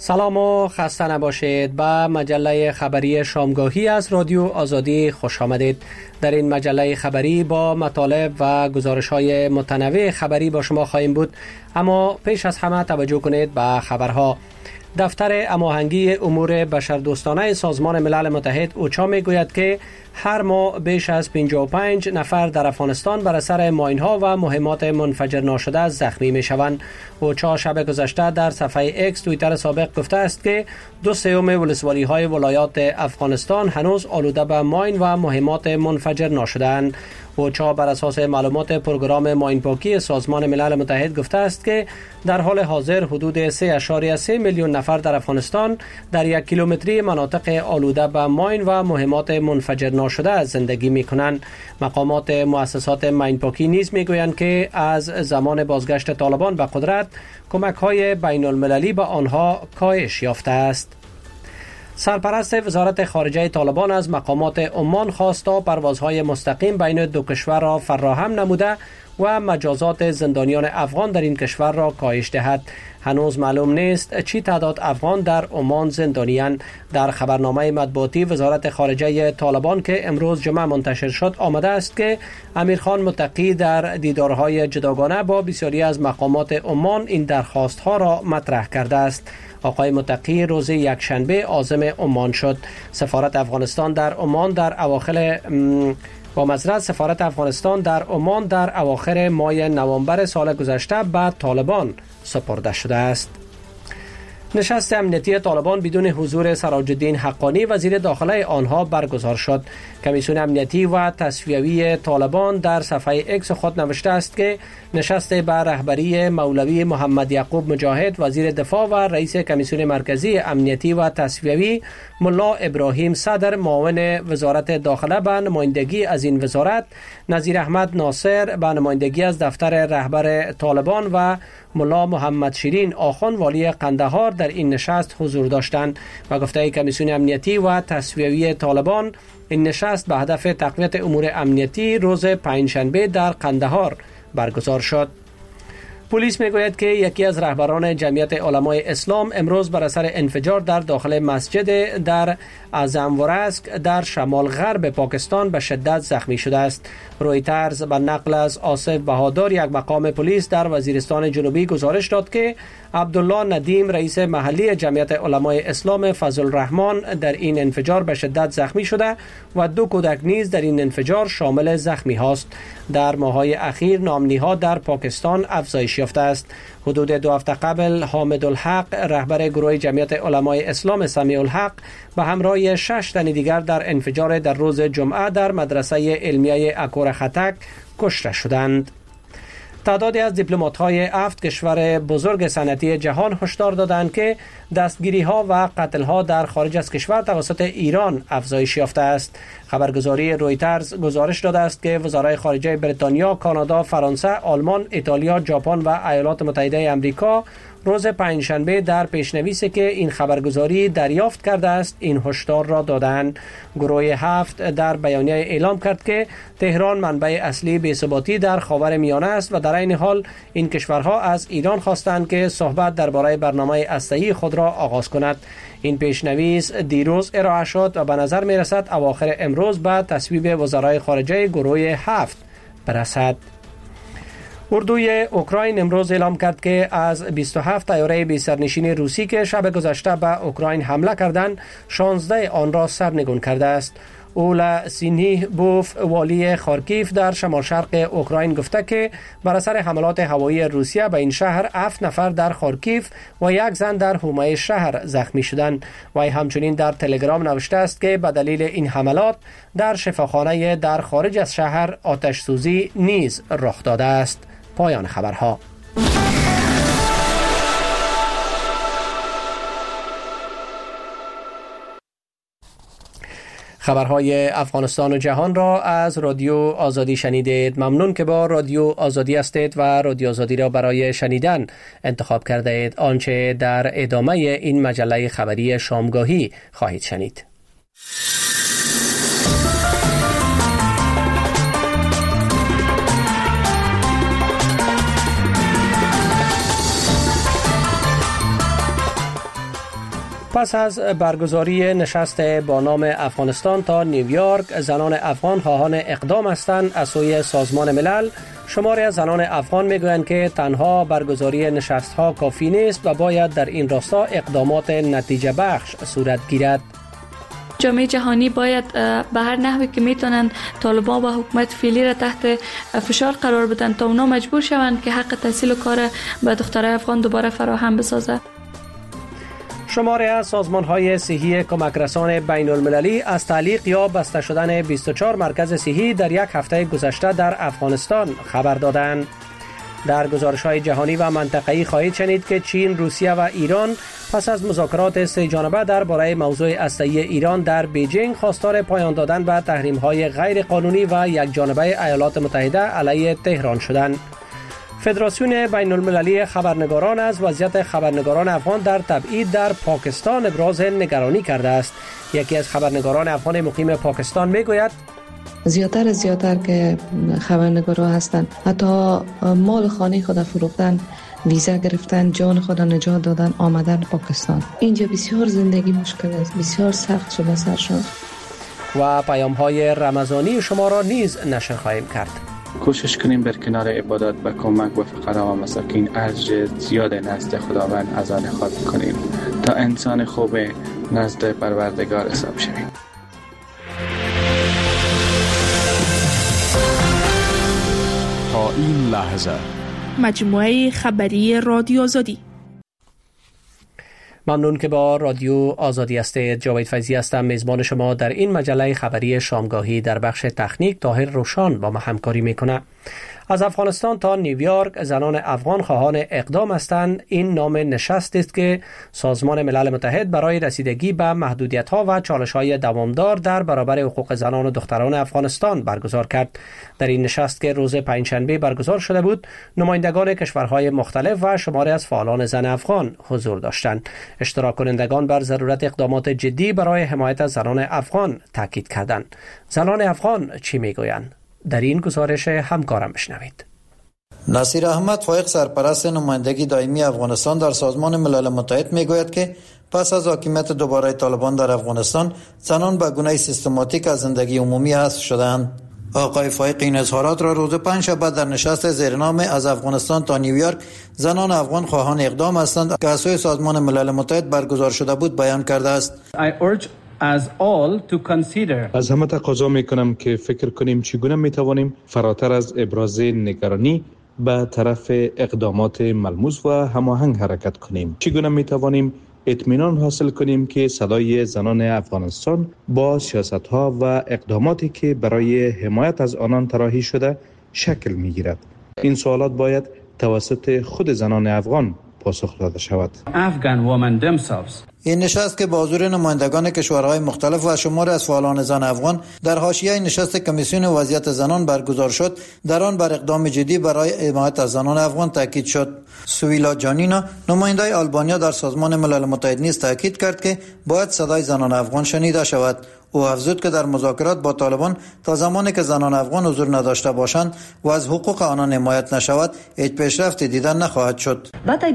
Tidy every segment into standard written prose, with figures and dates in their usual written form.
سلام و خسته نباشید. به مجله خبری شامگاهی از رادیو آزادی خوش آمدید. در این مجله خبری با مطالب و گزارش‌های متنوع خبری با شما خواهیم بود، اما پیش از همه توجه کنید به خبرها. دفتر هماهنگی امور بشردوستانه سازمان ملل متحد اوچا میگوید که هر ماه بیش از 55 نفر در افغانستان بر اثر ماین‌ها و مهمات منفجر ناشده زخمی می‌شوند. اوچا شب گذشته در صفحه اکس توییتر سابق گفته است که 2/3 ولسوالی‌های ولایات افغانستان هنوز آلوده به ماین و مهمات منفجر ناشده‌اند. اوچا بر اساس معلومات پروگرام ماین پاکی سازمان ملل متحد گفته است که در حال حاضر حدود 3.3 میلیون نفر در افغانستان در 1 کیلومتری مناطق آلوده به ماین و مهمات منفجر ناشده زندگی می کنند. مقامات مؤسسات ماین پاکی نیز می گویند که از زمان بازگشت طالبان به قدرت کمک های بین المللی به آنها کاهش یافته است. سرپرست وزارت خارجه طالبان از مقامات عمان خواست تا پروازهای مستقیم بین دو کشور را فراهم نموده و مجازات زندانیان افغان در این کشور را کاهش دهد. هنوز معلوم نیست چی تعداد افغان در عمان زندانی‌اند. در خبرنامه مطبوعاتی وزارت خارجه طالبان که امروز جمعه منتشر شد آمده است که امیرخان متقی در دیدارهای جداگانه با بسیاری از مقامات عمان این درخواست‌ها را مطرح کرده است. آقای متقی روز یکشنبه عازم عمان شد. سفارت افغانستان در عمان در عمان در اواخر ماه نوامبر سال گذشته به طالبان سپرده شده است. نشست امنیتی طالبان بدون حضور سراج الدین حقانی وزیر داخله آنها برگزار شد. کمیسیون امنیتی و تصفیوی طالبان در صفحه اکس خود نوشته است که نشست به رهبری مولوی محمد یعقوب مجاهد وزیر دفاع و رئیس کمیسیون مرکزی امنیتی و تصفیوی ملا ابراهیم صدر معاون وزارت داخله به نمایندگی از این وزارت، نظیر احمد ناصر به نمایندگی از دفتر رهبر طالبان و ملا محمد شیرین آخوند والی قندهار در این نشست حضور داشتند. و گفته کمیسیون امنیتی و تصفیوی طالبان این نشست به هدف تقویت امور امنیتی روز پنجشنبه در قندهار برگزار شد. پلیس میگوید که یکی از رهبران جمعیت علمای اسلام امروز بر اثر انفجار در داخل مسجد در اعظمورسک در شمال غرب پاکستان به شدت زخمی شده است. رویترز به نقل از آصف بهادر یک مقام پلیس در وزیرستان جنوبی گزارش داد که عبدالله ندیم رئیس محلی جمعیت علمای اسلام فضل الرحمن در این انفجار به شدت زخمی شده و 2 کودک نیز در این انفجار شامل زخمی هاست. در ماه‌های اخیر نامنی‌ها در پاکستان افزایش یافته است. حدود 2 هفته قبل حامد الحق رهبر گروه جمعیت علمای اسلام سمیع الحق به همراه 6 تن دیگر در انفجار در روز جمعه در مدرسه علمیه اکور خطک کشته شدند. تعدادی از دیپلمات‌های 7 کشور بزرگ صنعتی جهان هشدار دادند که دستگیری‌ها و قتل‌ها در خارج از کشور توسط ایران افزایش یافته است. خبرگزاری رویترز گزارش داده است که وزرای خارجه بریتانیا، کانادا، فرانسه، آلمان، ایتالیا، ژاپن و ایالات متحده آمریکا روز پنجشنبه در پیشنویسی که این خبرگزاری دریافت کرده است این هشدار را دادند. گروه 7 در بیانیه اعلام کرد که تهران منبع اصلی بی‌ثباتی در خاورمیانه است و در این حال این کشورها از ایران خواستند که صحبت درباره برنامه هسته‌ای خود را آغاز کند. این پیشنویس دیروز ارائه شد و به نظر می رسد اواخر امروز به تصویب وزرای خارجه گروه 7 برسد. اردوی اوکراین امروز اعلام کرد که از 27 طیاره بی سرنشین روسی که شب گذشته به اوکراین حمله کردند 16 آن را سرنگون کرده است. اولا سینیبوف والی خارکیف در شمال شرق اوکراین گفته که بر اثر حملات هوایی روسیه به این شهر 7 نفر در خارکیف و 1 زن در حومه شهر زخمی شدند. وی همچنین در تلگرام نوشته است که به دلیل این حملات در شفاخانه در خارج از شهر آتش سوزی نیز رخ داده است. پایان خبرها. خبرهای افغانستان و جهان را از رادیو آزادی شنیدید. ممنون که با رادیو آزادی هستید و رادیو آزادی را برای شنیدن انتخاب کرده اید. آنچه در ادامه این مجله خبری شامگاهی خواهید شنید. پس از برگزاری نشست با نام افغانستان تا نیویورک، زنان افغان خواهان اقدام هستند از سوی سازمان ملل. شماری از زنان افغان میگویند که تنها برگزاری نشست‌ها کافی نیست و باید در این راستا اقدامات نتیجه بخش صورت گیرد. جامعه جهانی باید به هر نحوی که میتونن طالبان و حکومت فعلی را تحت فشار قرار بدن تا اونا مجبور شوند که حق تحصیل و کار به دخترای افغان دوباره فراهم بسازه. شماری از سازمان‌های صحی کمک رسان بین المللی از تعلیق یا بسته شدن 24 مرکز صحی در یک هفته گذشته در افغانستان خبر دادند. در گزارش‌های جهانی و منطقه‌ای خواهید شنید که چین، روسیه و ایران پس از مذاکرات سه جانبه درباره موضوع هسته‌ای ایران در بیجینگ خواستار پایان دادن به تحریم‌های غیر قانونی و یک جانبه ایالات متحده علیه تهران شدند. فدراسیون بین المللی خبرنگاران از وضعیت خبرنگاران افغان در تبعید در پاکستان ابراز نگرانی کرده است. یکی از خبرنگاران افغان مقیم پاکستان میگوید زیادتر که خبرنگارا هستند حتی مال خانه خود فروختن، ویزا گرفتن، جان خود نجات دادن، آمدن پاکستان. اینجا بسیار زندگی مشکل است، بسیار سخت شده سرشان. و پیام‌های رمضانی شما را نیز نشر خواهیم کرد. کوشش کنیم بر کنار عبادت و کمک و فقرا و مساکین اجر زیاد نزد خداوند از آن خواهد کنیم تا انسان خوب نزد پروردگار حساب شویم. تا این لحظه مجموعه خبری رادیو آزادی. ممنون که با رادیو آزادی هستید. جاوید فیضی هستم، میزبان شما در این مجله خبری شامگاهی. در بخش تکنیک طاهر روشان با ما همکاری میکنه. از افغانستان تا نیویورک زنان افغان خواهان اقدام هستند. این نام نشست است که سازمان ملل متحد برای رسیدگی به محدودیت‌ها و چالش‌های دوامدار در برابر حقوق زنان و دختران افغانستان برگزار کرد. در این نشست که روز پنجشنبه برگزار شده بود، نمایندگان کشورهای مختلف و شماری از فعالان زن افغان حضور داشتند. اشتراک کنندگان بر ضرورت اقدامات جدی برای حمایت از زنان افغان تاکید کردند. زنان افغان چی میگویند؟ در این گزارش همکارم بشنوید. نصیر احمد فایق سرپرست نمایندگی دائمی افغانستان در سازمان ملل متحد میگوید که پس از حاکمیت دوباره طالبان در افغانستان زنان به گونه سیستماتیک از زندگی عمومی حذف شدند. آقای فایق این اظهارات را روز پنجشنبه در نشست زیرنام از افغانستان تا نیویورک زنان افغان خواهان اقدام هستند که از سوی سازمان ملل متحد برگزار شده بود بیان کرده است. از همه تقاضا میکنم که فکر کنیم چگونه میتوانیم فراتر از ابراز نگرانی به طرف اقدامات ملموس و هماهنگ حرکت کنیم. چگونه میتوانیم اطمینان حاصل کنیم که صدای زنان افغانستان با سیاست‌ها و اقداماتی که برای حمایت از آنان طراحی شده شکل میگیرد. این سوالات باید توسط خود زنان افغان پاسخ داده شود. این نشست که با حضور نمایندگان کشورهای مختلف و شمار از فعالان زن افغان در حاشیه نشست کمیسیون وضعیت زنان برگزار شد، در آن بر اقدام جدی برای حمایت از زنان افغان تاکید شد. سویلا جانینا نماینده آلبانیا در سازمان ملل متحد نیز تاکید کرد که باید صدای زنان افغان شنیده شود. او افزود که در مذاکرات با طالبان تا زمانی که زنان افغان حضور نداشته باشند و از حقوق آنان حمایت نشود هیچ پیشرفتی دیدن نخواهد شد.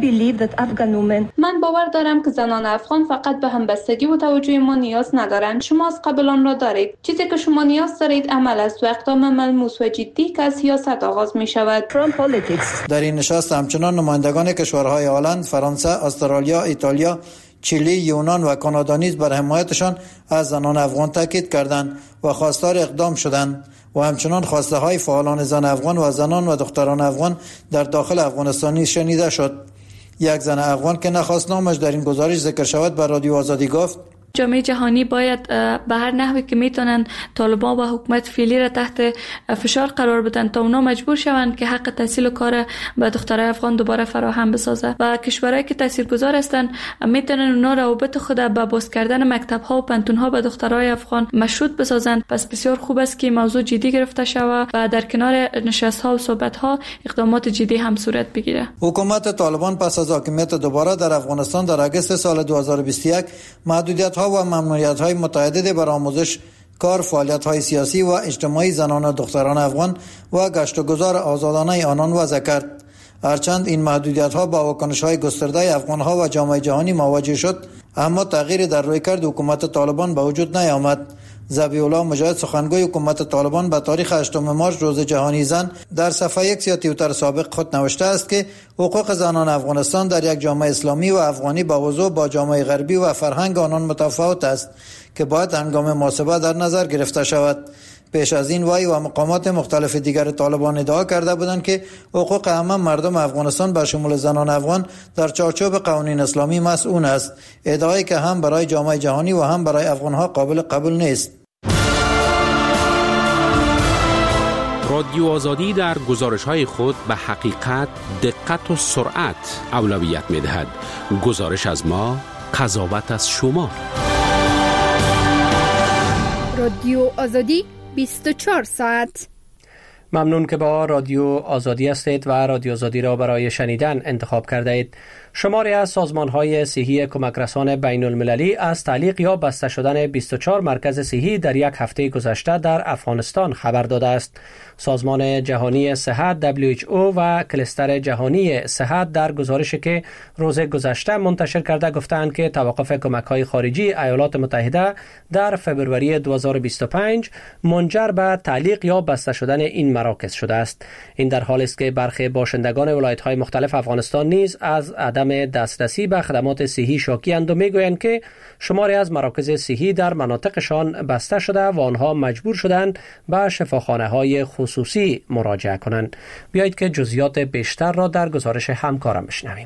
من باور دارم که زنان افغان فقط به همبستگی و توجه ما نیاز ندارند. شما از قبل آن را دارید. چیزی که شما نیاز دارید عمل است و اقدام ملموس و جدی که از سیاست آغاز می شود. در این نشست همچنان نمایندگان کشورهای هلند، فرانسه، استرالیا، ایتالیا، چیلی، یونان و کانادا نیز بر حمایتشان از زنان افغان تاکید کردند و خواستار اقدام شدند و همچنان خواسته های فعالان زن افغان و زنان و دختران افغان در داخل افغانستان نیز شنیده شد. یک زن افغان که نخواست نامش در این گزارش ذکر شود به رادیو آزادی گفت جامعه جهانی باید به هر نحوی که میتونن طالبان و حکومت فعلی را تحت فشار قرار بدن تا اونا مجبور شوند که حق تحصیل و کار به دخترای افغان دوباره فراهم بسازه و کشورهایی که تاثیرگذار هستن میتونن اونا روابط خود به باز کردن مکتب ها و پانتون ها به دخترای افغان مشروط بسازند. پس بسیار خوب است که موضوع جدی گرفته شود و در کنار نشست ها و صحبت ها اقدامات جدی هم صورت بگیره. حکومت طالبان پس از حاکمیت دوباره در افغانستان در آگوست سال 2021 محدودیت و ممنوعیت‌های متعدد بر آموزش، کار، فعالیت‌های سیاسی و اجتماعی زنان و دختران افغان و گشت و گذار آزادانه آنان وضع کرد. هرچند این محدودیت ها با واکنش های گسترده افغان ها و جامعه جهانی مواجه شد، اما تغییری در رویکرد حکومت طالبان به وجود نیامد. ذبیح الله مجاهد سخنگوی حکومت طالبان به تاریخ 8 مارس روز جهانی زن در صفحه یک یا توییتر سابق خود نوشته است که حقوق زنان افغانستان در یک جامعه اسلامی و افغانی با وضوح با جامعه غربی و فرهنگ آنان متفاوت است که باید هنگام محاسبه در نظر گرفته شود. پیش از این وی و مقامات مختلف دیگر طالبان ادعا کرده بودند که حقوق عامه مردم افغانستان به شمول زنان افغان در چارچوب قوانین اسلامی مسئول است، ادعایی که هم برای جامعه جهانی و هم برای افغانها قابل قبول نیست. رادیو آزادی در گزارش‌های خود به حقیقت، دقت و سرعت اولویت می‌دهد. گزارش از ما، قضاوت از شما. رادیو آزادی 24 ساعت. ممنون که با رادیو آزادی هستید و رادیو آزادی را برای شنیدن انتخاب کرده اید. شماری از سازمان‌های صحی کمکرسان بین المللی از تعلیق یا بسته شدن 24 مرکز صحی در یک هفته گذشته در افغانستان خبر داده است. سازمان جهانی صحت WHO و کلستر جهانی صحت در گزارشی که روز گذشته منتشر کرده گفتند که توقف کمک‌های خارجی ایالات متحده در فبروری 2025 منجر به تعلیق یا بسته شدن این مراکز شده است. این در حالی است که برخی باشندگان ولایت‌های مختلف افغانستان نیز از عدم دسترسی به خدمات صحی شاکی‌اند و میگویند که شماری از مراکز صحی در مناطقشان بسته شده و آنها مجبور شدند به شفاخانه‌های خصوصی مراجعه کنند. بیایید که جزئیات بیشتر را در گزارش همکارم بشنویم.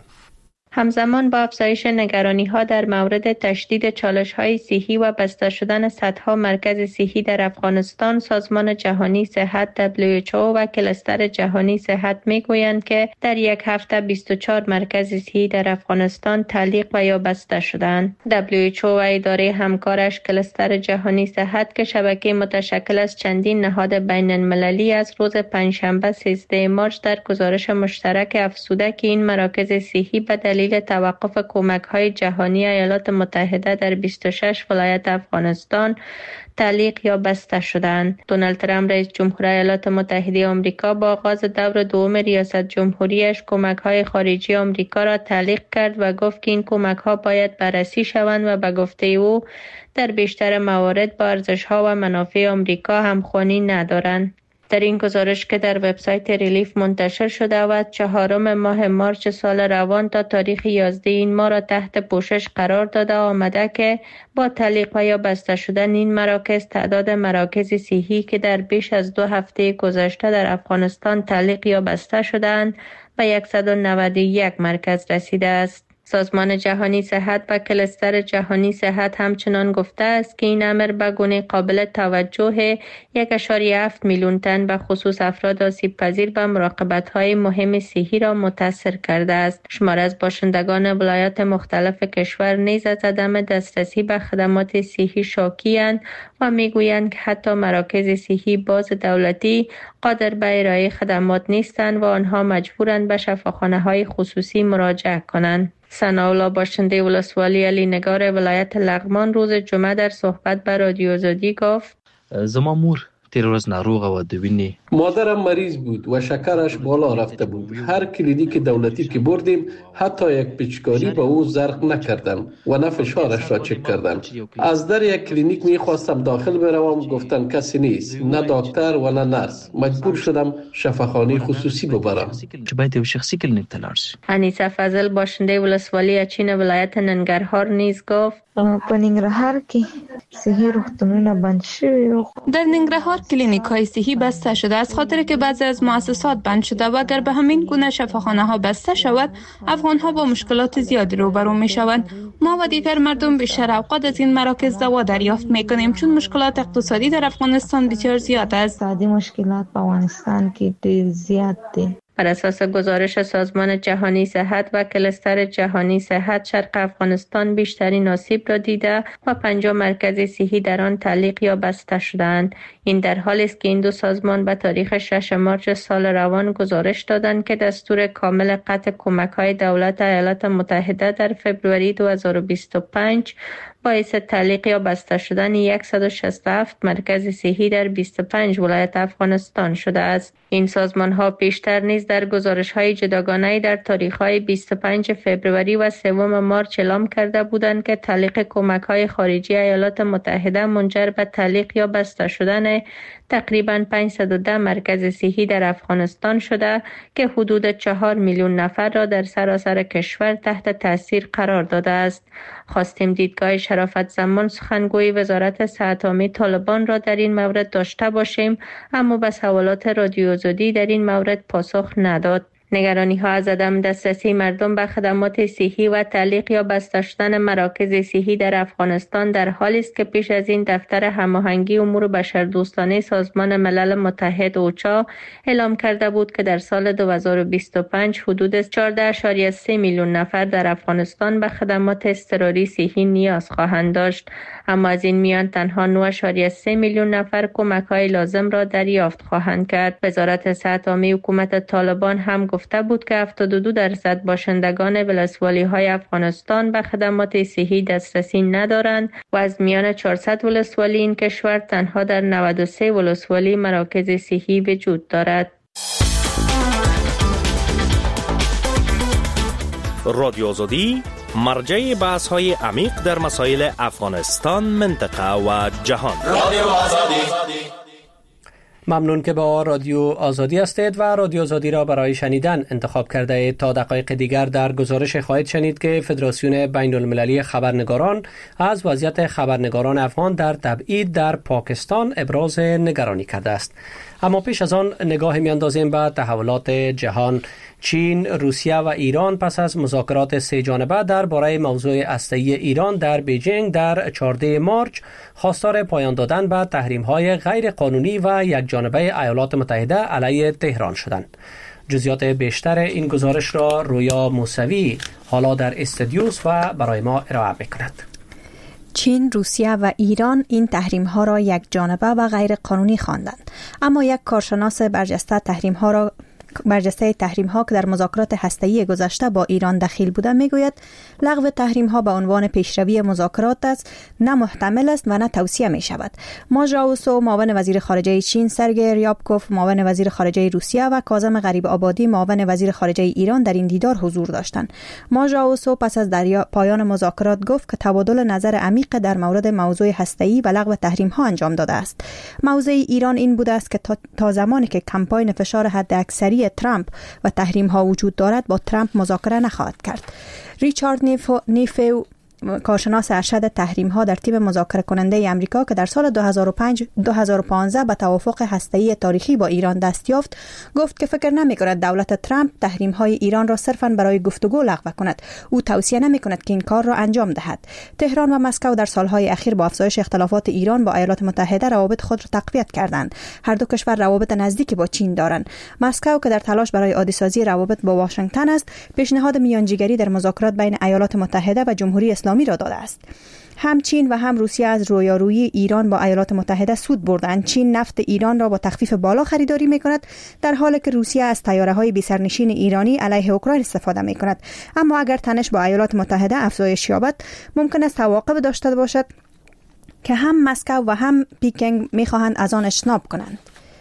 همزمان با افزایش نگرانی‌ها در مورد تشدید چالش‌های صحی و بسته شدن صدها مرکز صحی در افغانستان، سازمان جهانی صحت WHO و کلستر جهانی صحت می‌گویند که در یک هفته 24 مرکز صحی در افغانستان تعلیق و یا بسته شدند. WHO و اداره همکارش کلستر جهانی صحت که شبکه متشکل از چندین نهاد بین‌المللی از روز پنجشنبه 13 مارس در گزارش مشترک افزوده که این مراکز صحی به دلیل توقف کمک‌های جهانی ایالات متحده در 26 ولایت افغانستان تعلیق یا بسته شدند. دونالد ترامپ رئیس جمهور ایالات متحده آمریکا با آغاز دور دوم ریاست جمهوریش کمک‌های خارجی آمریکا را تعلیق کرد و گفت که این کمک‌ها باید بررسی شوند و به گفته او در بیشتر موارد با ارزش‌ها و منافع آمریکا همخوانی ندارند. در این گزارش که در وبسایت ریلیف منتشر شده و 4 ماه مارس سال روان تا تاریخ 11 این ماه را تحت پوشش قرار داده آمده که با تعلیق و یا بسته شدن این مراکز تعداد مراکز صحی که در بیش از 2 هفته گذشته در افغانستان تعلیق یا بسته شدند به 191 مرکز رسیده است. سازمان جهانی صحت و کلستر جهانی صحت همچنان گفته است که این امر به گونه قابل توجه 1.7 میلیون تن به خصوص افراد آسیب پذیر به مراقبت‌های مهم صحی را متاثر کرده است. شمار از باشندگان ولایات مختلف کشور نیز از عدم دسترسی به خدمات صحی شاکی‌اند و میگویند که حتی مراکز صحی باز دولتی قادر به ارائه خدمات نیستند و آنها مجبورند به شفاخانه‌های خصوصی مراجعه کنند. ثناءالله باشنده ولسوالی علی نگار ولایت لغمان روز جمعه در صحبت به رادیو آزادی گفت: زما مور تیر روز ناروغه و دوینی مادرم مریض بود و شکرش بالا رفته بود. هر کلینیک دولتی که بردیم حتی یک پیچکاری به او زرق نکردن و نه فشارش را چک کردن. از در یک کلینیک میخواستم داخل بروم، گفتن کسی نیست، نه دکتر و نه نرس. مجبور شدم شفاخانه خصوصی ببرم. باید شخصی کلینیک تلارش. انیسه فضل باشنده ولسوالی اچین ولایت ننگرهار نیز گفت: په ننګرهار کې صحي روغتونونه بند شوي. در ننگرهار کلینیک های صحی بسته شده از خاطر که بعضی از مؤسسات بند شده و اگر به همین گونه شفاخانه ها بسته شود افغان ها با مشکلات زیادی روبرو می شوند. ما و دیگر مردم بیشتر اوقات از این مراکز دوا دریافت می کنیم چون مشکلات اقتصادی در افغانستان بسیار زیاد است. اقتصادی مشکلات په افغانستان کې ډیر زیات دي. بر اساس گزارش سازمان جهانی صحت و کلستر جهانی صحت، شرق افغانستان بیشترین آسیب را دیده و 50 مرکز صحی در آن تعلیق یا بسته شدند. این در حالی است که این دو سازمان به تاریخ 6 مارس سال روان گزارش دادند که دستور کامل قطع کمک‌های دولت ایالات متحده در فبروری 2025 باعث تعلیق یا بسته شدن 167 مرکز صحی در 25 ولایت افغانستان شده است. این سازمان ها پیشتر نیز نیز در گزارش‌های جداگانه در تاریخ‌های 25 فوریه و 3 مارس اعلام کرده بودند که تعلیق کمک‌های خارجی ایالات متحده منجر به تعلیق یا بسته شدن تقریباً 510 مرکز صحی در افغانستان شده که حدود 4 میلیون نفر را در سراسر کشور تحت تاثیر قرار داده است. خواستیم دیدگاه شرافت زمان سخنگوی وزارت صحت عامه طالبان را در این مورد داشته باشیم، اما به سوالات رادیو آزادی در این مورد پاسخ نداد. نگرانی ها از عدم دسترسی مردم به خدمات صحی و تعلیق یا بسته شدن مراکز صحی در افغانستان در حالی است که پیش از این دفتر هماهنگی امور بشردوستانه سازمان ملل متحد اوچا اعلام کرده بود که در سال 2025 حدود 14.3 میلیون نفر در افغانستان به خدمات اضطراری صحی نیاز خواهند داشت، اما از این میان تنها 9.3 میلیون نفر کمک‌های لازم را دریافت خواهند کرد. وزارت صحت عامه حکومت طالبان هم گفته بود که 72% باشندگان ولسوالی‌های افغانستان به خدمات صحی دسترسی ندارند و از میان 400 ولسوالی این کشور تنها در 93 ولسوالی مراکز صحی وجود دارد. رادیو آزادی مرجع بحث‌های عمیق در مسائل افغانستان، منطقه و جهان. رادیو آزادی. ممنون که با رادیو آزادی هستید و رادیو آزادی را برای شنیدن انتخاب کرده اید. تا دقایق دیگر در گزارش خواهید شنید که فدراسیون بین المللی خبرنگاران از وضعیت خبرنگاران افغان در تبعید در پاکستان ابراز نگرانی کرده است. اما پیش از آن نگاه میاندازیم به تحولات جهان. چین، روسیه و ایران پس از مذاکرات 3 جانبه درباره موضوع هسته‌ای ایران در بیجینگ در 14 مارس خواستار پایان دادن به تحریم‌های غیر قانونی و یک جانبه ایالات متحده علیه تهران شدند. جزئیات بیشتر این گزارش را رویا موسوی حالا در استودیوس و برای ما ارائه می‌کند. چین، روسیه و ایران این تحریم‌ها را یک جانبه و غیر قانونی خواندند، اما یک کارشناس برجسته تحریم ها که در مذاکرات هسته‌ای گذشته با ایران دخیل بوده میگوید لغو تحریم ها به عنوان پیشروی مذاکرات است، نه محتمل است و نه توصیه می شود. ما ژائوسو معاون وزیر خارجه چین، سرگئی ریابکوف معاون وزیر خارجه روسیه و کاظم غریب آبادی معاون وزیر خارجه ایران در این دیدار حضور داشتند. ما ژائوسو پس از پایان مذاکرات گفت که تبادل نظر عمیق در مورد موضوع هسته‌ای و لغو تحریم ها انجام داده است. موضع ایران این بوده است که تا زمانی که کمپاین فشار حداکثری ترامپ و تحریم ها وجود دارد با ترامپ مذاکره نخواهد کرد. ریچارد نیفو کارشناس ارشد تحریم ها در تیم مذاکره کننده امریکا که در سال 2015 به توافق هسته‌ای تاریخی با ایران دست یافت، گفت که فکر نمی کند دولت ترامپ تحریم های ایران را صرفاً برای گفتگو لغو کند. او توصیه نمی کند که این کار را انجام دهد. تهران و مسکو در سالهای اخیر با افزایش اختلافات ایران با ایالات متحده روابط خود را تقویت کردند. هر دو کشور روابط نزدیکی با چین دارند. مسکو که در تلاش برای عادی‌سازی روابط با واشنگتن است، پیشنهاد میانجیگری در مذاکرات بین ایالات متحده و جمهوری اسلامی را داده است. هم چین و هم روسیه از رویارویی ایران با ایالات متحده سود بردند. چین نفت ایران را با تخفیف بالا خریداری می‌کند، در حالی که روسیه از طیاره‌های بی‌سرنشین ایرانی علیه اوکراین استفاده می‌کند. اما اگر تنش با ایالات متحده افزایش یابد، ممکن است عواقب داشته باشد که هم مسکو و هم پکینگ می‌خواهند از آن اجتناب کنند.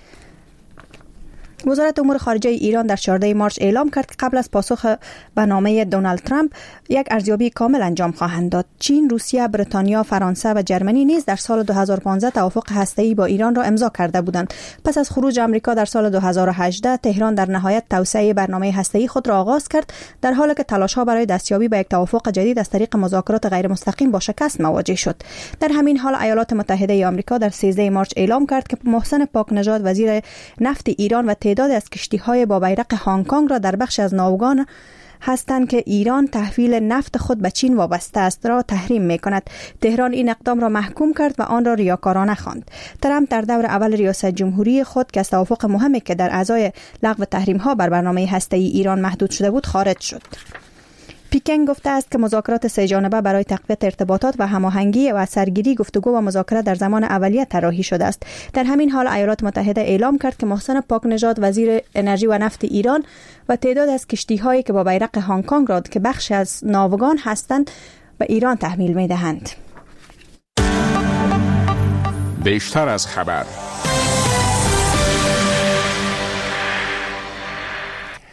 وزارت امور خارجه ایران در 14 مارس اعلام کرد که قبل از پاسخ به نامه دونالد ترامپ یک ارزیابی کامل انجام خواهند داد. چین، روسیه، بریتانیا، فرانسه و جرمنی نیز در سال 2015 توافق هسته‌ای با ایران را امضا کرده بودند. پس از خروج آمریکا در سال 2018 تهران در نهایت توسعه برنامه هسته‌ای خود را آغاز کرد، در حالی که تلاش‌ها برای دستیابی به یک توافق جدید از طریق مذاکرات غیر مستقیم با شکست مواجه شد. در همین حال ایالات متحده آمریکا در 13 مارس اعلام کرد که محسن پاکنژاد وزیر نفت ایران و تعداد از کشتی‌های با بیرق هنگ کنگ را در بخش از ناوگان هستند که ایران تحویل نفت خود به چین وابسته است را تحریم می‌کند. تهران این اقدام را محکوم کرد و آن را ریاکارانه خواند. ترامپ در دور اول ریاست جمهوری خود که از توافق مهمی که در ازای لغو تحریم‌ها بر برنامه هسته‌ای ایران محدود شده بود خارج شد. پکینگ گفته است که مذاکرات 3 جانبه برای تقویت ارتباطات و هماهنگی و سرگیری گفتگو و مذاکره در زمان اولیه طراحی شده است. در همین حال ایالات متحده اعلام کرد که محسن پاکنژاد وزیر انرژی و نفت ایران و تعداد از کشتی‌هایی که با بیرق هنگ کنگ را که بخش از ناوگان هستند به ایران تحویل می‌دهند. بیشتر از خبر.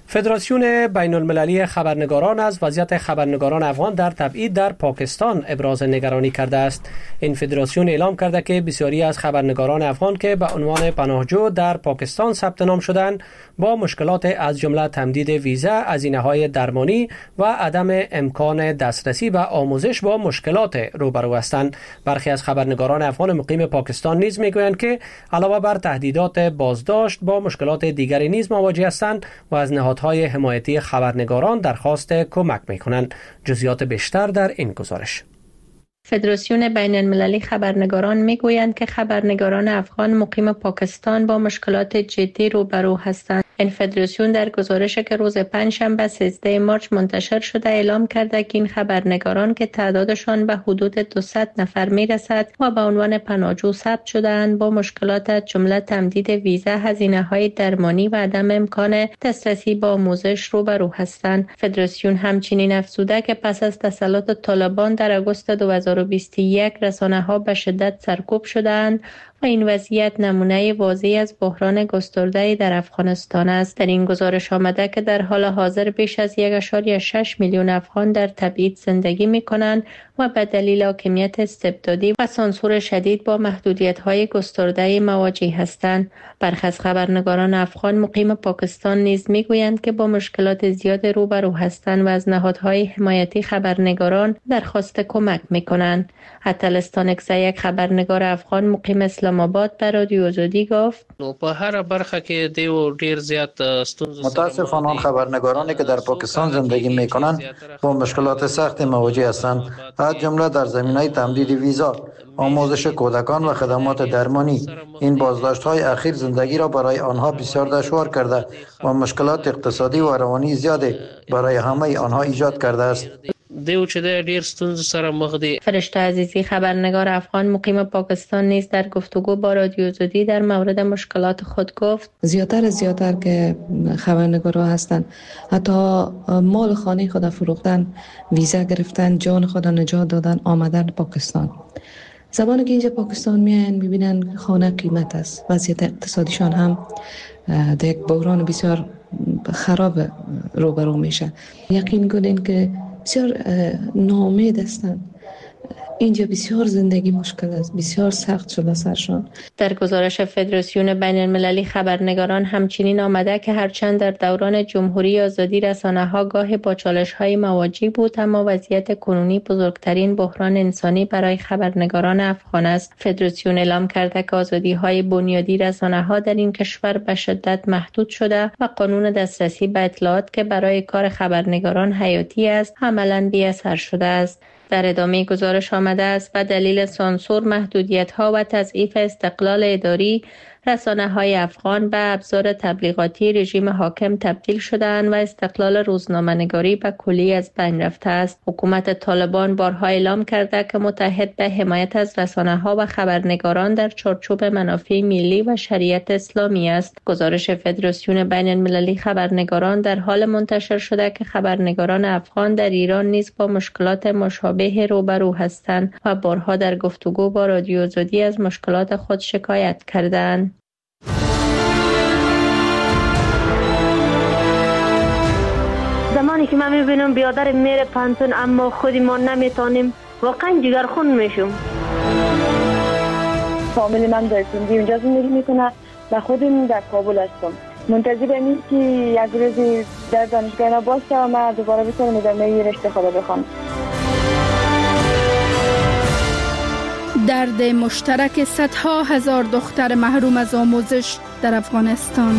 فدراسیون بین المللی خبرنگاران از وضعیت خبرنگاران افغان در تبعید در پاکستان ابراز نگرانی کرده است. این فدراسیون اعلام کرده که بسیاری از خبرنگاران افغان که به عنوان پناهجو در پاکستان ثبت نام شدند با مشکلات از جمله تمدید ویزا، هزینه‌های درمانی و عدم امکان دسترسی به آموزش با مشکلات روبرو هستند. برخی از خبرنگاران افغان مقیم پاکستان نیز میگویند که علاوه بر تهدیدات بازداشت با مشکلات دیگری نیز مواجه هستند و از نهادهای حمایتی خبرنگاران درخواست کمک می‌کنند. جزئیات بیشتر در این گزارش. فدراسیون بین المللی خبرنگاران میگویند که خبرنگاران افغان مقیم پاکستان با مشکلات جدی روبرو هستند. این فدراسیون در گزارشی که روز پنجشنبه 13 مارس منتشر شده اعلام کرده که این خبرنگاران که تعدادشان به حدود 200 نفر میرسد و به عنوان پناهجو ثبت شده‌اند با مشکلات از جمله تمدید ویزا، هزینه‌های درمانی و عدم امکان دسترسی به آموزش روبرو هستند. فدراسیون همچنین افزوده که پس از تسلط طالبان در آگوست 2021 رسانه‌ها به شدت سرکوب شده‌اند و این وضعیت نمونه واضحی از بحران گسترده در افغانستان است. در این گزارش آمده که در حال حاضر بیش از 1.6 میلیون افغان در تبعید زندگی می‌کنند و به دلیل حاکمیت استبدادی و سانسور شدید با محدودیت‌های گسترده مواجه هستند. برخی از خبرنگاران افغان مقیم پاکستان نیز می‌گویند که با مشکلات زیاد روبرو هستند و از نهادهای حمایتی خبرنگاران درخواست کمک می‌کنند. عطلستان اکسا، یک خبرنگار افغان مقیم اسلام آباد، به رادیو آزادی گفت: په هر برخه کې دیو ډیر زیات ستونزې متاسفانه آن خبرنگارانی که در پاکستان زندگی می‌کنند با مشکلات سخت مواجه هستند، از جمله در زمینه تمدید ویزا، آموزش کودکان و خدمات درمانی. این بازداشت‌های اخیر زندگی را برای آنها بسیار دشوار کرده و مشکلات اقتصادی و روانی زیادی برای همه آنها ایجاد کرده است. دیو چې ډیر ستونزې سره مخ دي. فرشته عزیزی، خبرنگار افغان مقیم پاکستان نیز در گفتگو با رادیو آزادی در مورد مشکلات خود گفت: زیادتر که خبرنگارا هستند حتی مال خانه خود فروختن، ویزا گرفتن، جان خود نجات دادن، آمدن پاکستان. زمانی که اینجا پاکستان میان میبینن خانه قیمت است، وضعیت اقتصادیشان هم در یک بحران بسیار خراب روبرو میشه. یقین کنین که بسیار ناامید هستند. اینجا بسیار زندگی مشکل است، بسیار سخت شده سرشان. در گزارش فدراسیون بین المللی خبرنگاران همچنین آمده که هرچند در دوران جمهوری آزادی رسانه‌ها گاهی با چالش‌های مواجه بود، اما وضعیت کنونی بزرگترین بحران انسانی برای خبرنگاران افغان است. فدراسیون اعلام کرده که آزادی‌های بنیادی رسانه‌ها در این کشور به شدت محدود شده و قانون دسترسی به اطلاعات که برای کار خبرنگاران حیاتی است، عملاً بی‌اثر شده است. در ادامه گزارش آمده است به دلیل سانسور، محدودیت‌ها و تضعیف استقلال اداری، رسانه‌های افغان به ابزار تبلیغاتی رژیم حاکم تبدیل شده‌اند و استقلال روزنامه‌نگاری به کلی از بین رفته است. حکومت طالبان بارها اعلام کرده که متحد به حمایت از رسانه‌ها و خبرنگاران در چارچوب منافع ملی و شریعت اسلامی است. گزارش فدراسیون بین المللی خبرنگاران در حال منتشر شده که خبرنگاران افغان در ایران نیز با مشکلات مشابه روبرو هستند و بارها در گفتگو با رادیو آزادی از مشکلات خود شکایت کردند. زمانی که من میبینم بیادر میره پانتون اما خودی ما نمیتونیم، واقعا جگرخون میشم. فامیل من در سندی اونجا زندگی میکنه و خودم در کابل هستم. منتظر اینم که یک روزی در دانشگاه باشه و من دوباره بتونم ادامه رشته خود بخونم. درد مشترک صدها هزار دختر محروم از آموزش در افغانستان.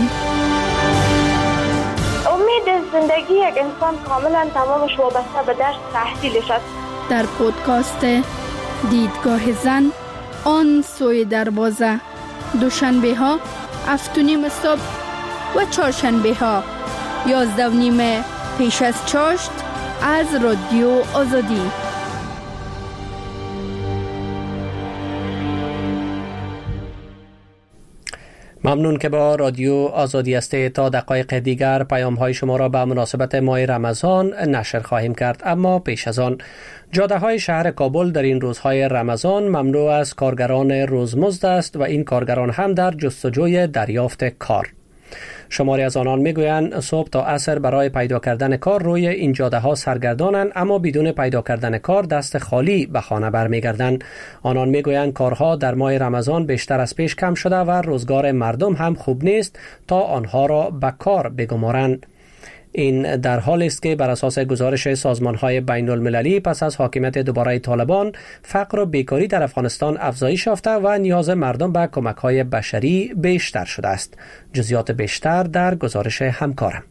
امید زندگی یک انسان کاملا تمامش وابسته به درس تحصیلش است. در پودکاست دیدگاه زن، آن سوی دروازه، دوشنبه ها 7:30 صبح و چهارشنبه ها 11:30 پیش از چاشت از رادیو آزادی. ممنون که با رادیو آزادی هستید. تا دقایق دیگر پیام های شما را به مناسبت ماه رمضان نشر خواهیم کرد، اما پیش از آن جاده های شهر کابل در این روزهای رمضان مملو از کارگران روزمزد است و این کارگران هم در جستجوی دریافت کار. شماری از آنان میگویند صبح تا عصر برای پیدا کردن کار روی این جاده ها سرگردانند، اما بدون پیدا کردن کار دست خالی به خانه برمیگردند. آنان میگویند کارها در ماه رمضان بیشتر از پیش کم شده و روزگار مردم هم خوب نیست تا آنها را به کار بگمارند. این در حالی است که بر اساس گزارش سازمان‌های بین‌المللی پس از حاکمیت دوباره طالبان، فقر و بیکاری در افغانستان افزایش یافته و نیاز مردم به کمک‌های بشری بیشتر شده است. جزئیات بیشتر در گزارش همکارم.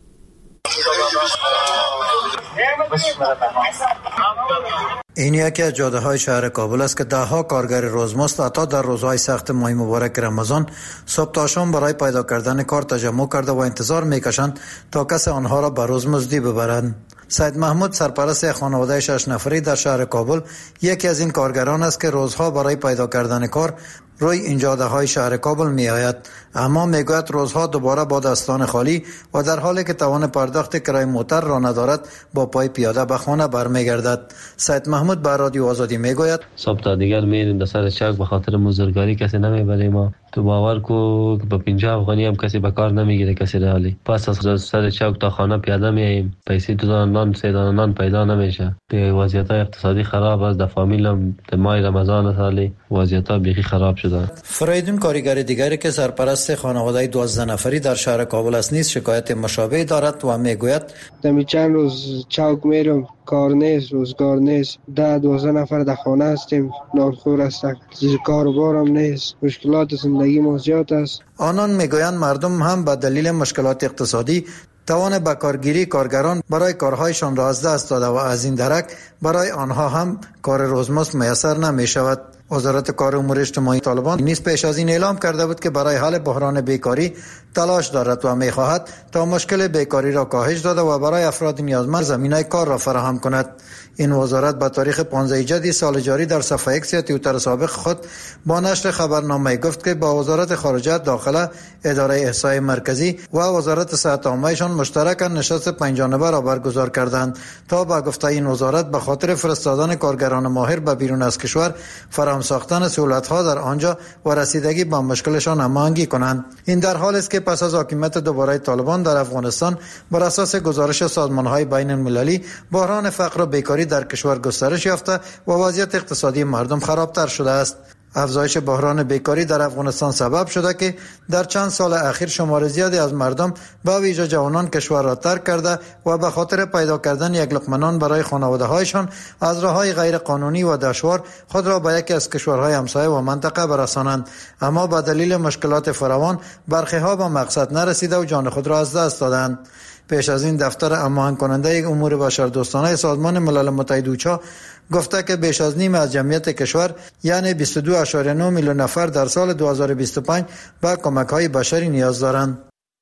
این یکی از جاده های شهر کابل است که ده ها کارگر روزمزد حتی در روزهای سخت ماه مبارک رمضان صبح تا شام برای پیدا کردن کار تجمع کرده و انتظار میکشند تا کسی آنها را به روزمزدی ببرند. سید محمود سرپرست خانواده 6 نفری در شهر کابل یکی از این کارگران است که روزها برای پیدا کردن کار روی این جاده های شهر کابل می آید، اما می گوید روزها دوباره با دستان خالی و در حالی که توان پرداخت کرایه موتر را ندارد با پای پیاده به خانه برمیگردد. سید محمود به رادیو آزادی می گوید صبح تا دیگر میریم در سر چوک، به خاطر مزدورگاری کسی نمیبره ما. تو باور کو با 50 افغانی هم کسی به کار نمیگیره کسی رالی. پس از سر چوک تا خانه پیاده میایم، پیسې 2 دانه نان 3 دانه نان پیدا نمیشه. به وضعیت اقتصادی خراب است. در فامیلم در ماه رمضان سالی وضعیت بیخی خراب شده. فریدون کارگر دیگری که سرپرست خانواده 12 نفری در شهر کابل است نیز شکایت مشابه دارد و میگوید دمی چند روز چوک میرم، کار نیست، روزگار نیست، 10-12 نفر در خانه هستیم، نانخور هستند، کار و بارم نیست، مشکلات زندگی ما زیاد است. آنان میگویند مردم هم به دلیل مشکلات اقتصادی توان به کارگیری کارگران برای کارهایشان را از دست داده و از این درک برای آنها هم کار روزمزد میسر نمی شود. وزارت کار و امور اجتماعی طالبان نیز پیش از این اعلام کرده بود که برای حل بحران بیکاری تلاش دارد و می‌خواهد تا مشکل بیکاری را کاهش داده و برای افراد نیازمند زمینه کار را فراهم کند. این وزارت به تاریخ 15 جدی سال جاری در صفحه ایکس یا توییتر سابق خود با نشر خبرنامه گفت که با وزارت خارجه، داخله، اداره احصای مرکزی و وزارت صحت عامه‌شان مشترکاً نشست 5 جانبه را برگزار کردند تا با گفته این وزارت به خاطر فرستادن کارگران ماهر به بیرون از کشور فراهم ساختن سهولت‌ها در آنجا و رسیدگی به مشکلشان هماهنگی کنند. این در حالی است که پس از حاکمیت دوباره طالبان در افغانستان بر اساس گزارش سازمان‌های بین‌المللی بحران فقر و بیکاری در کشور گسترش یافته و وضعیت اقتصادی مردم خرابتر شده است. افزایش بحران بیکاری در افغانستان سبب شده که در چند سال اخیر شمار زیادی از مردم به ویژه جوانان کشور را ترک کرده و به خاطر پیدا کردن یک لقمه نان برای خانواده‌هایشان از راه‌های غیر قانونی و دشوار خود را به یکی از کشورهای همسایه و منطقه برسانند، اما به دلیل مشکلات فراوان برخی‌ها به مقصد نرسیده و جان خود را از دست دادند. پیش از این دفتر هماهنگ کننده امور بشردوستانه سازمان ملل متحد اوچا گفته که بیش از نیم از جمعیت کشور یعنی 22.9 میلیون نفر در سال 2025 به کمک‌های بشری نیاز دارند.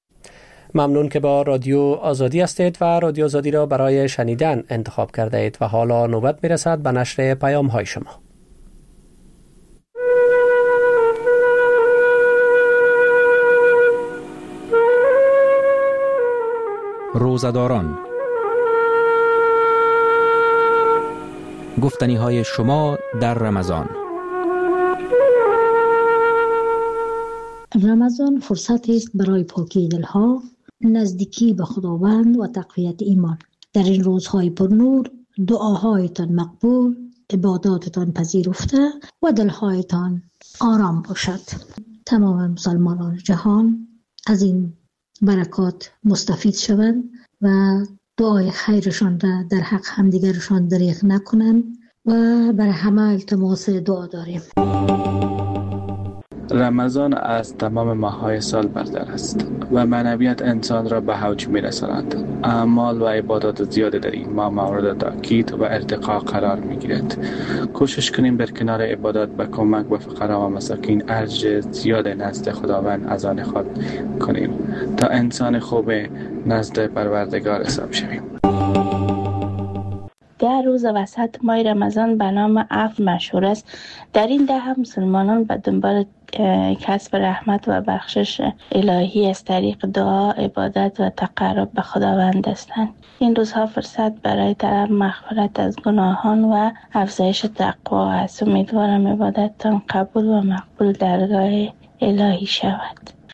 ممنون که با رادیو آزادی هستید و رادیو آزادی را برای شنیدن انتخاب کرده اید و حالا نوبت میرسد به نشر پیام‌های شما. روزداران، گفتنی های شما در رمضان. رمضان فرصتی است برای پاکی دلها، نزدیکی به خداوند و تقویت ایمان. در این روزهای پرنور دعاهایتان مقبول، عباداتتان پذیرفته و دلهایتان آرام باشد. تمام مسلمانان جهان از این برکات مستفید شوند و دعای خیرشان را در حق همدیگرشان دریغ نکنند و برای همه التماس دعا داریم. رمضان از تمام ماه‌های سال برتر است و معنویت انسان را به اوج می‌رساند. اعمال و عبادات زیاده در این ماه مورد تاکید و ارتقا قرار می‌گیرد. کوشش کنیم در کنار عبادات به کمک به فقرا و مساکین ارج زیاد نزد خداوند از آن خود کنیم تا انسان خوب نزد پروردگار حساب شویم. 10 روز وسط ماه رمضان به نام عفو مشهور است. در این 10 مسلمانان به دنبال کسب رحمت و بخشش الهی از طریق دعا، عبادت و تقرب به خداوند هستند. این روزها فرصت برای طلب مغفرت از گناهان و افزایش تقوا است. امیدوارم عبادتتان قبول و مقبول درگاه الهی شود.